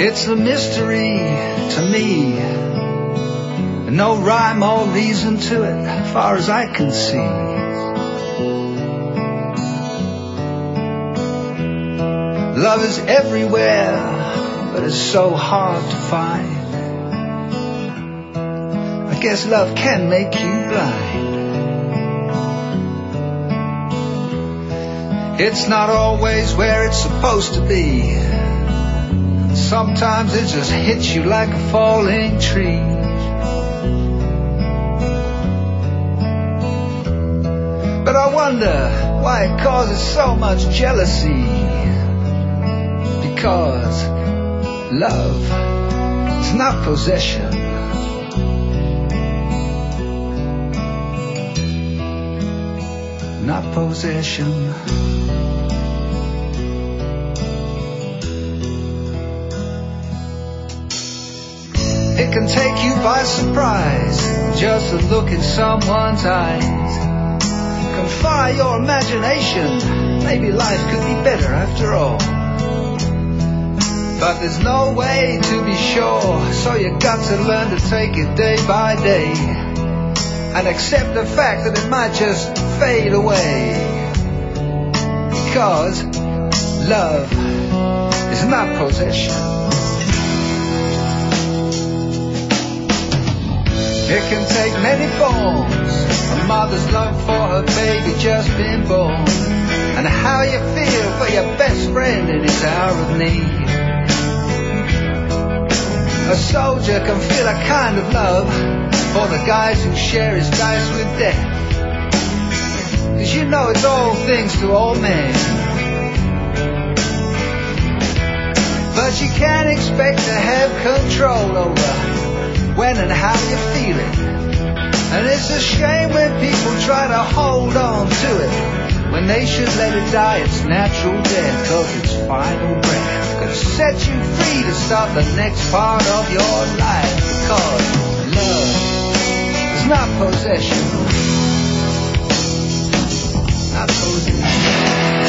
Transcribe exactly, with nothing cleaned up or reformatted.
It's a mystery to me, no rhyme or reason to it, as far as I can see. Love is everywhere, but it's so hard to find. I guess love can make you blind. It's not always where it's supposed to be. Sometimes it just hits you like a falling tree. But I wonder why it causes so much jealousy. Because love is not possession. Not possession. It can take you by surprise, just a look in someone's eyes. Can fire your imagination, maybe life could be better after all. But there's no way to be sure, so you got to learn to take it day by day, and accept the fact that it might just fade away. Because love is not possession. It can take many forms, a mother's love for her baby just been born, and how you feel for your best friend in his hour of need. A soldier can feel a kind of love for the guys who share his dice with death, 'cause you know it's all things to all men. But you can't expect to have control over when and how you feel it. And it's a shame when people try to hold on to it, when they should let it die its natural death, 'cause its final breath could set you free to start the next part of your life. Because love is not possession. Not possession.